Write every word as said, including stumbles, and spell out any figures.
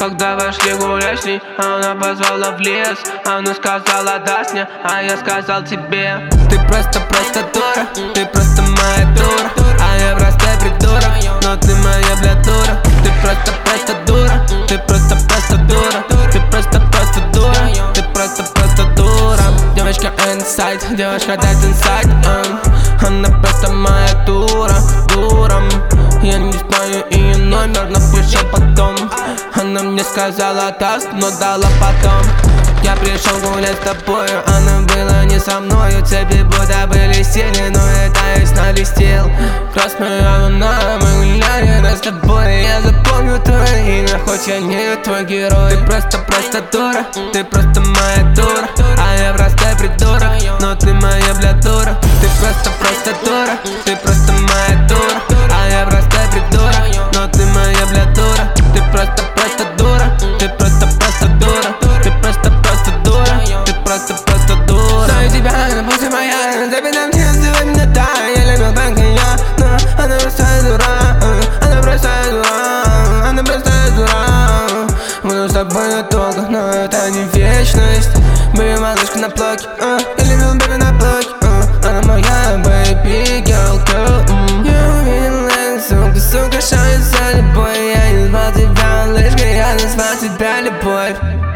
Когда вошли гулять с ней, она позвала в лес. Она сказала да с ней, а я сказал тебе: ты просто-просто дура, ты просто моя дура, а я простой придурок, но ты моя, бля, дура. Ты просто-просто дура, ты просто-просто дура, ты просто-просто дура, ты просто-просто дура. Девочка inside, девочка dead inside, uh. Она просто моя дура, дура. Я не знаю ее номер, напишу потом. Она мне сказала да, но дала потом. Я пришел гулять с тобою, она была не со мною. Цепи будто были сильны, но это я снарестил. Красная луна, мы гуляли с тобой. Я запомню твое имя, хоть я не твой герой. Ты просто-просто дура, ты просто моя дура, а я простой придурок, но ты моя, бля, дура. Ты просто-просто дура, ты просто моя дура, а я простой придурок, но ты моя, бля, дура. Ты просто-просто дура, ты просто-просто дура, ты просто-просто дура, ты просто-просто дура. Знаю тебя, она после моя, на тебе там не сделай мне да. Я любил так и я, но она простая дура, она простая дура, она простая дура. Буду с тобой надолго, но это не вечность. Baby, малышка на блоке, uh, я любил baby на блоке, uh, она моя baby girl, girl, mm. Я увидел эту сука, сука, шанс за любовь. Я не звал тебя лишь, я назвал тебя любовь.